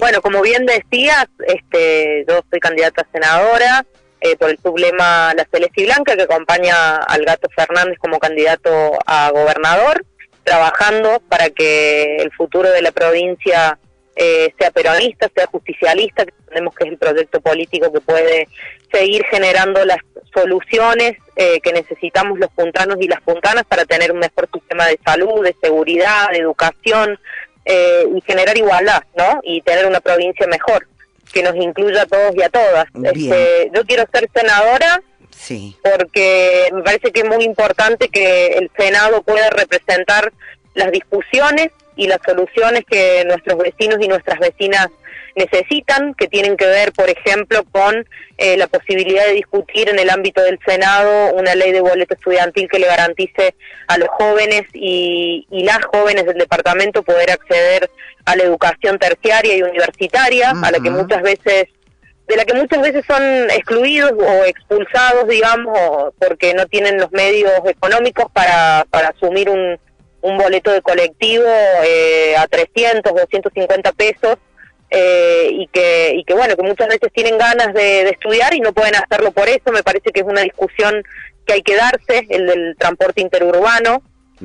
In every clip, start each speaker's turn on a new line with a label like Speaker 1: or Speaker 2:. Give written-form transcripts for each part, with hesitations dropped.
Speaker 1: Bueno, como bien decías, yo soy candidata a senadora por el sublema La Celeste y Blanca, que acompaña al Gato Fernández como candidato a gobernador, trabajando para que el futuro de la provincia sea peronista, sea justicialista, que entendemos que es el proyecto político que puede seguir generando las soluciones que necesitamos los puntanos y las puntanas para tener un mejor sistema de salud, de seguridad, de educación, y generar igualdad, ¿no? Y tener una provincia mejor, que nos incluya a todos y a todas. Yo quiero ser senadora porque me parece que es muy importante que el Senado pueda representar las discusiones y las soluciones que nuestros vecinos y nuestras vecinas necesitan, que tienen que ver, por ejemplo, con la posibilidad de discutir en el ámbito del Senado una ley de boleto estudiantil que le garantice a los jóvenes y las jóvenes del departamento poder acceder a la educación terciaria y universitaria, a la que muchas veces son excluidos o expulsados, digamos, porque no tienen los medios económicos para asumir un boleto de colectivo a 300, 250 pesos, y que bueno, que muchas veces tienen ganas de estudiar y no pueden hacerlo por eso. Me parece que es una discusión que hay que darse, el del transporte interurbano.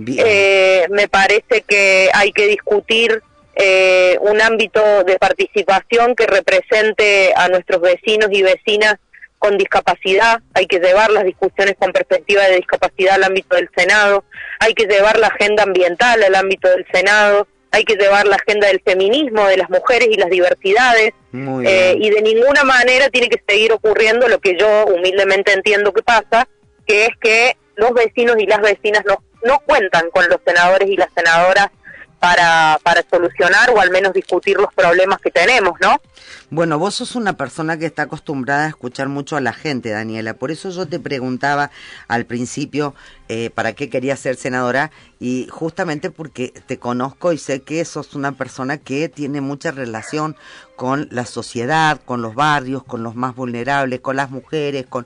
Speaker 1: Me parece que hay que discutir un ámbito de participación que represente a nuestros vecinos y vecinas con discapacidad. Hay que llevar las discusiones con perspectiva de discapacidad al ámbito del Senado, hay que llevar la agenda ambiental al ámbito del Senado, hay que llevar la agenda del feminismo, de las mujeres y las diversidades, y de ninguna manera tiene que seguir ocurriendo lo que yo humildemente entiendo que pasa, que es que los vecinos y las vecinas no cuentan con los senadores y las senadoras para solucionar o al menos discutir los problemas que tenemos, ¿no?
Speaker 2: Bueno, vos sos una persona que está acostumbrada a escuchar mucho a la gente, Daniela, por eso yo te preguntaba al principio para qué querías ser senadora, y justamente porque te conozco y sé que sos una persona que tiene mucha relación con la sociedad, con los barrios, con los más vulnerables, con las mujeres, con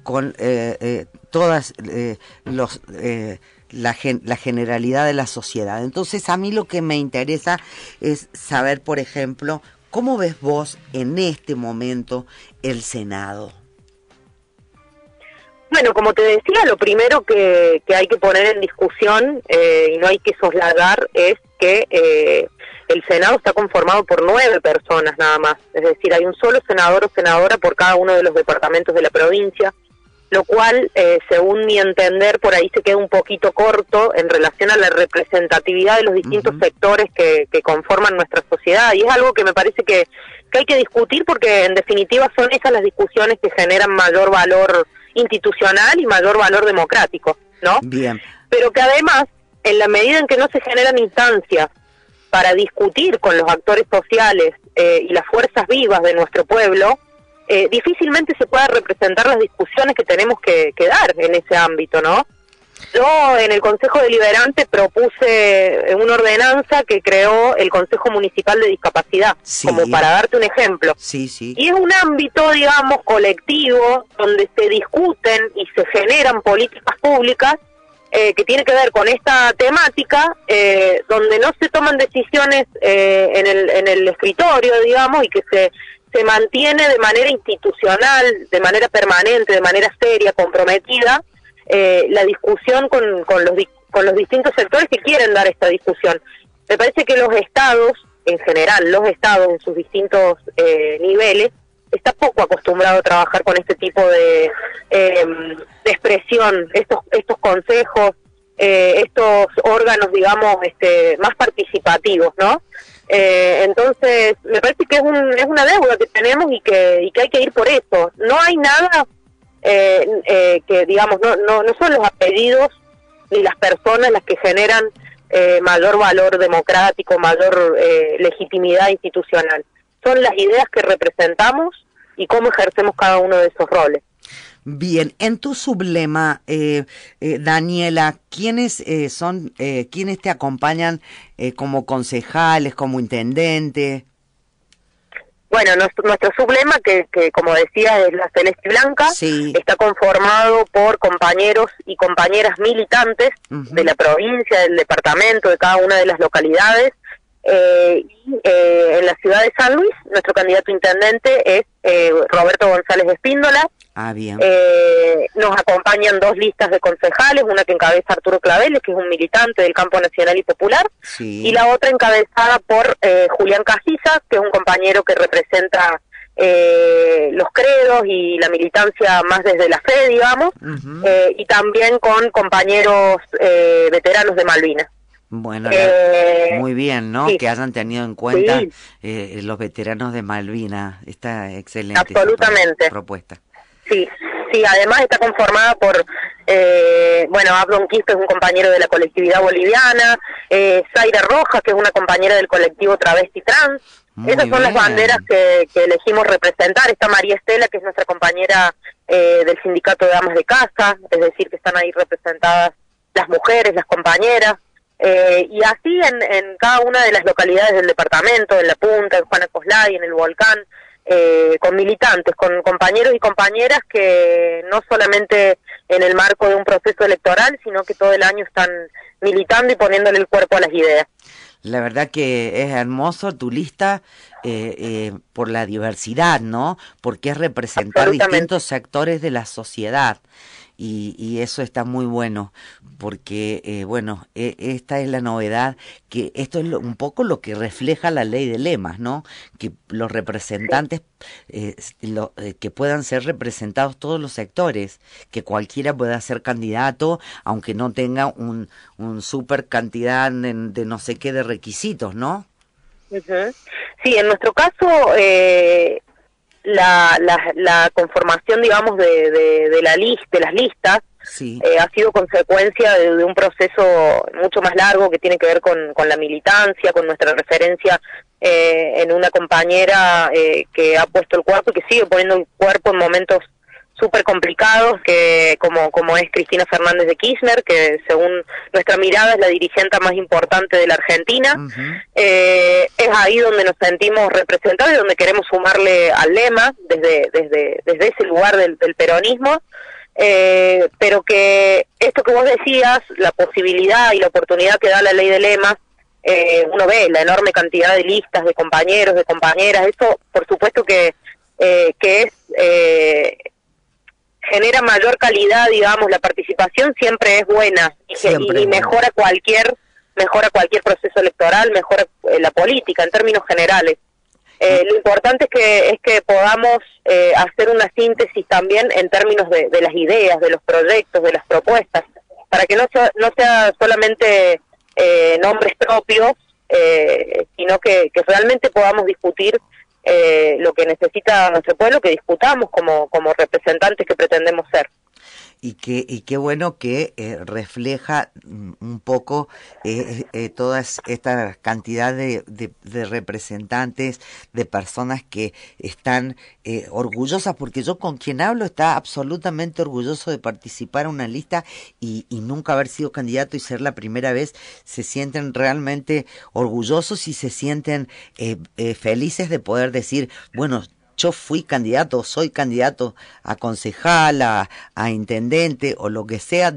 Speaker 2: todas la generalidad de la sociedad. Entonces a mí lo que me interesa es saber, por ejemplo, ¿cómo ves vos en este momento el Senado?
Speaker 1: Bueno, como te decía, lo primero que hay que poner en discusión y no hay que soslayar es que el Senado está conformado por 9 personas nada más, es decir, hay un solo senador o senadora por cada uno de los departamentos de la provincia, lo cual, según mi entender, por ahí se queda un poquito corto en relación a la representatividad de los distintos sectores que conforman nuestra sociedad, y es algo que me parece que hay que discutir, porque en definitiva son esas las discusiones que generan mayor valor institucional y mayor valor democrático, ¿no?
Speaker 2: Bien.
Speaker 1: Pero que además, en la medida en que no se generan instancias para discutir con los actores sociales y las fuerzas vivas de nuestro pueblo, difícilmente se pueda representar las discusiones que tenemos que dar en ese ámbito, ¿no? Yo en el Consejo Deliberante propuse una ordenanza que creó el Consejo Municipal de Discapacidad, como para darte un ejemplo. Y es un ámbito, digamos, colectivo, donde se discuten y se generan políticas públicas que tiene que ver con esta temática, donde no se toman decisiones en el escritorio, digamos, y que se mantiene de manera institucional, de manera permanente, de manera seria, comprometida, la discusión con los distintos sectores que quieren dar esta discusión. Me parece que los estados, en general, los estados en sus distintos niveles, está poco acostumbrado a trabajar con este tipo de expresión, estos consejos, estos órganos, digamos, más participativos, ¿no? Entonces, me parece que es una deuda que tenemos y que hay que ir por eso. No hay nada que, digamos, no son los apellidos ni las personas las que generan mayor valor democrático, mayor legitimidad institucional. Son las ideas que representamos y cómo ejercemos cada uno de esos roles.
Speaker 2: Bien, en tu sublema, Daniela, ¿quiénes quiénes te acompañan como concejales, como intendente?
Speaker 1: Bueno, nuestro sublema, que como decía, es La Celeste y Blanca, está conformado por compañeros y compañeras militantes de la provincia, del departamento, de cada una de las localidades, En la ciudad de San Luis, nuestro candidato intendente es Roberto González Espíndola.
Speaker 2: Ah, bien.
Speaker 1: Nos acompañan 2 listas de concejales, una que encabeza Arturo Claveles, que es un militante del campo nacional y popular,
Speaker 2: Sí.
Speaker 1: y la otra encabezada por Julián Casiza, que es un compañero que representa los credos y la militancia más desde la fe, digamos, y también con compañeros veteranos de Malvinas.
Speaker 2: Bueno, muy bien, ¿no?
Speaker 1: Sí.
Speaker 2: Que hayan tenido en cuenta
Speaker 1: Sí.
Speaker 2: los veteranos de Malvina. Está excelente.
Speaker 1: Absolutamente.
Speaker 2: Esa propuesta.
Speaker 1: Sí, sí, además está conformada por, Abdon Quispe es un compañero de la colectividad boliviana, Zaira Rojas, que es una compañera del colectivo Travesti Trans.
Speaker 2: Muy
Speaker 1: Esas son las
Speaker 2: bien.
Speaker 1: banderas que elegimos representar. Está María Estela, que es nuestra compañera del Sindicato de Damas de Casa, es decir, que están ahí representadas las mujeres, las compañeras. Y así en cada una de las localidades del departamento, en La Punta, en Juana Coslay, en el Volcán, con militantes, con compañeros y compañeras que no solamente en el marco de un proceso electoral, sino que todo el año están militando y poniéndole el cuerpo a las ideas.
Speaker 2: La verdad que es hermoso tu lista por la diversidad, ¿no? Porque es representar distintos sectores de la sociedad. Y eso está muy bueno, porque, esta es la novedad, que esto es un poco lo que refleja la ley de lemas, ¿no? Que los representantes, que puedan ser representados todos los sectores, que cualquiera pueda ser candidato, aunque no tenga un super cantidad de no sé qué de requisitos, ¿no?
Speaker 1: Sí, en nuestro caso, la conformación, digamos, de las listas
Speaker 2: sí.
Speaker 1: Ha sido consecuencia de un proceso mucho más largo que tiene que ver con la militancia, con nuestra referencia en una compañera que ha puesto el cuerpo y que sigue poniendo el cuerpo en momentos súper complicados, que como es Cristina Fernández de Kirchner, que según nuestra mirada es la dirigente más importante de la Argentina. Es ahí donde nos sentimos representados y donde queremos sumarle al lema desde ese lugar del peronismo, pero que esto que vos decías, la posibilidad y la oportunidad que da la ley de lemas, uno ve la enorme cantidad de listas de compañeros, de compañeras, eso por supuesto que es genera mayor calidad, digamos, la participación siempre es buena y mejora cualquier proceso electoral, mejora la política en términos generales. Lo importante es que podamos hacer una síntesis también en términos de las ideas, de los proyectos, de las propuestas, para que no sea solamente nombres propios, sino que realmente podamos discutir lo que necesita nuestro pueblo, que discutamos como representantes que pretendemos ser.
Speaker 2: Y qué bueno que refleja un poco toda esta cantidad de representantes, de personas que están orgullosas, porque yo con quien hablo está absolutamente orgulloso de participar en una lista y nunca haber sido candidato y ser la primera vez. Se sienten realmente orgullosos y se sienten felices de poder decir, bueno, yo fui candidato, soy candidato a concejal, a intendente o lo que sea,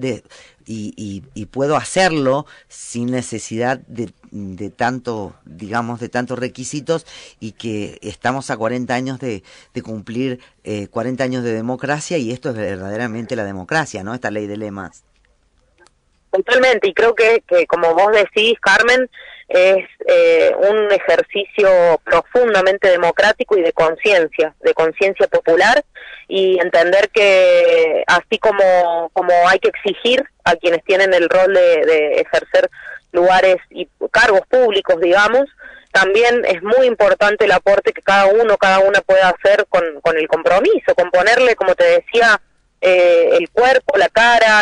Speaker 2: y puedo hacerlo sin necesidad de tanto, digamos, de tantos requisitos, y que estamos a 40 años de cumplir 40 años de democracia, y esto es verdaderamente la democracia, ¿no? Esta ley de lemas.
Speaker 1: Totalmente, y creo que como vos decís, Carmen, es un ejercicio profundamente democrático y de conciencia popular, y entender que así como hay que exigir a quienes tienen el rol de ejercer lugares y cargos públicos, digamos, también es muy importante el aporte que cada una pueda hacer con el compromiso, con ponerle, como te decía, el cuerpo, la cara,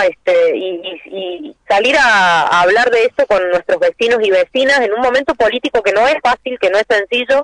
Speaker 1: y salir a hablar de esto con nuestros vecinos y vecinas en un momento político que no es fácil, que no es sencillo,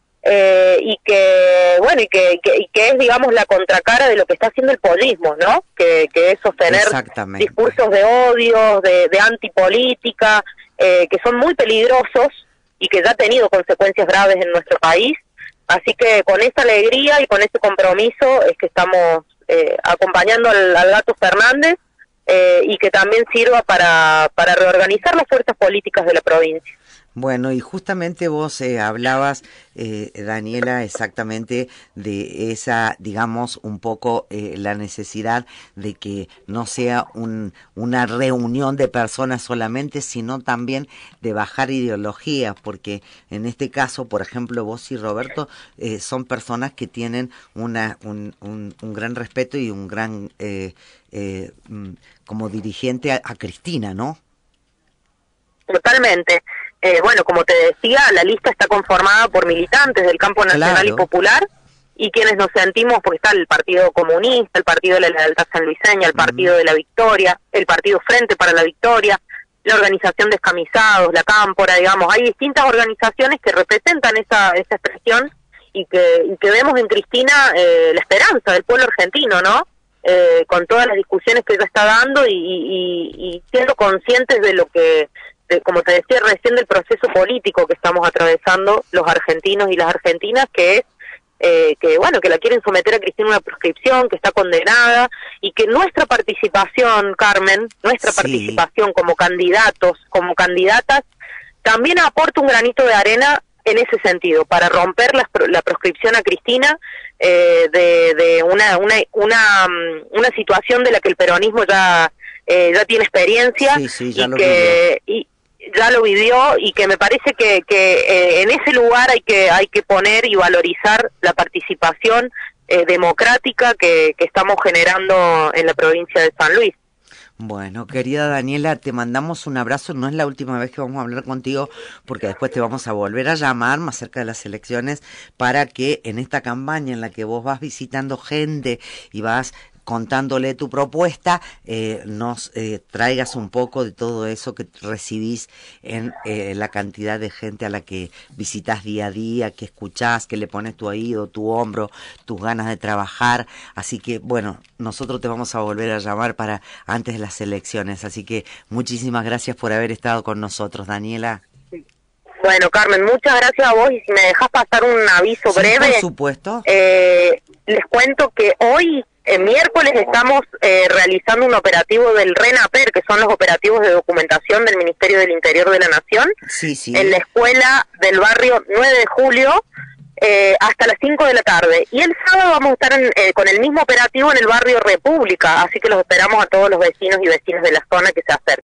Speaker 1: y que es, digamos, la contracara de lo que está haciendo el pollismo, ¿no? Que es sostener discursos de odio, de antipolítica, que son muy peligrosos y que ya ha tenido consecuencias graves en nuestro país. Así que con esa alegría y con ese compromiso es que estamos acompañando al Gato Fernández, y que también sirva para reorganizar las fuerzas políticas de la provincia.
Speaker 2: Bueno, y justamente vos hablabas, Daniela, exactamente de esa, digamos, un poco la necesidad de que no sea una reunión de personas solamente, sino también de bajar ideologías, porque en este caso, por ejemplo, vos y Roberto son personas que tienen un gran respeto y un gran, como dirigente a Cristina, ¿no?
Speaker 1: Totalmente. Bueno, como te decía, la lista está conformada por militantes del campo nacional y popular, y quienes nos sentimos, porque está el Partido Comunista, el Partido de la Lealtad Sanluiseña, el Partido de la Victoria, el Partido Frente para la Victoria, la Organización Descamisados, la Cámpora, digamos, hay distintas organizaciones que representan esa expresión y que vemos en Cristina la esperanza del pueblo argentino, ¿no? Con todas las discusiones que ella está dando y siendo conscientes de lo que, como te decía recién, del proceso político que estamos atravesando los argentinos y las argentinas, que es que la quieren someter a Cristina a una proscripción, que está condenada, y que nuestra participación, Carmen, participación como candidatos, como candidatas, también aporta un granito de arena en ese sentido, para romper la proscripción a Cristina de una situación de la que el peronismo ya tiene experiencia, ya lo vivió, y que me parece que en ese lugar hay que poner y valorizar la participación democrática que estamos generando en la provincia de San Luis.
Speaker 2: Bueno, querida Daniela, te mandamos un abrazo. No es la última vez que vamos a hablar contigo, porque después te vamos a volver a llamar más cerca de las elecciones para que en esta campaña en la que vos vas visitando gente y vas contándole tu propuesta, nos traigas un poco de todo eso que recibís en la cantidad de gente a la que visitas día a día, que escuchás, que le pones tu oído, tu hombro, tus ganas de trabajar. Así que, bueno, nosotros te vamos a volver a llamar para antes de las elecciones. Así que muchísimas gracias por haber estado con nosotros, Daniela.
Speaker 1: Bueno, Carmen, muchas gracias a vos, y si me dejas pasar un aviso breve.
Speaker 2: Por supuesto.
Speaker 1: Les cuento que hoy, miércoles, estamos realizando un operativo del RENAPER, que son los operativos de documentación del Ministerio del Interior de la Nación, en la escuela del barrio 9 de julio, hasta las 5 de la tarde. Y el sábado vamos a estar con el mismo operativo en el barrio República, así que los esperamos a todos los vecinos y vecinas de la zona que se acerquen.